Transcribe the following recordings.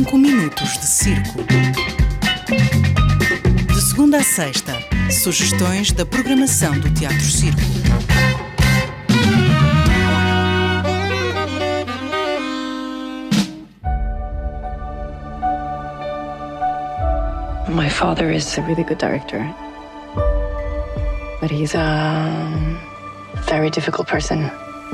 minutos de circo. De segunda a sexta, sugestões da programação do Teatro Circo. My father is a really good director, but he's a very difficult person.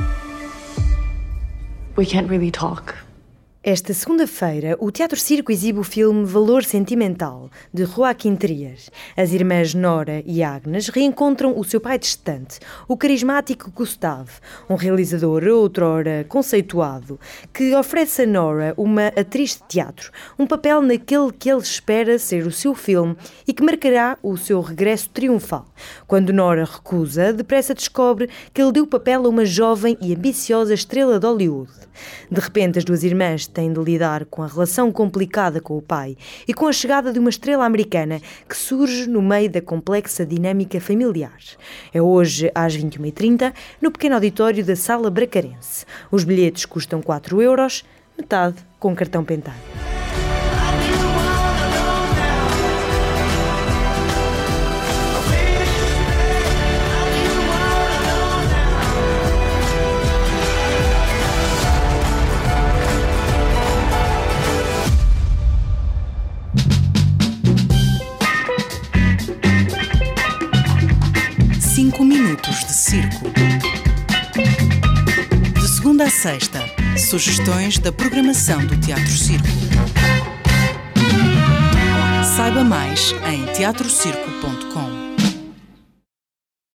We can't really talk. Esta segunda-feira, o Teatro Circo exibe o filme Valor Sentimental, de Joaquim Trias. As irmãs Nora e Agnes reencontram o seu pai distante, o carismático Gustave, um realizador outrora conceituado, que oferece a Nora uma atriz de teatro, um papel naquele que ele espera ser o seu filme e que marcará o seu regresso triunfal. Quando Nora recusa, depressa descobre que ele deu o papel a uma jovem e ambiciosa estrela de Hollywood. De repente, as duas irmãs têm de lidar com a relação complicada com o pai e com a chegada de uma estrela americana que surge no meio da complexa dinâmica familiar. É hoje às 21h30 no pequeno auditório da Sala Bracarense. Os bilhetes custam 4€, metade com cartão Pentar. Minutos de circo. De segunda a sexta, sugestões da programação do Teatro Circo. Saiba mais em teatrocirco.com.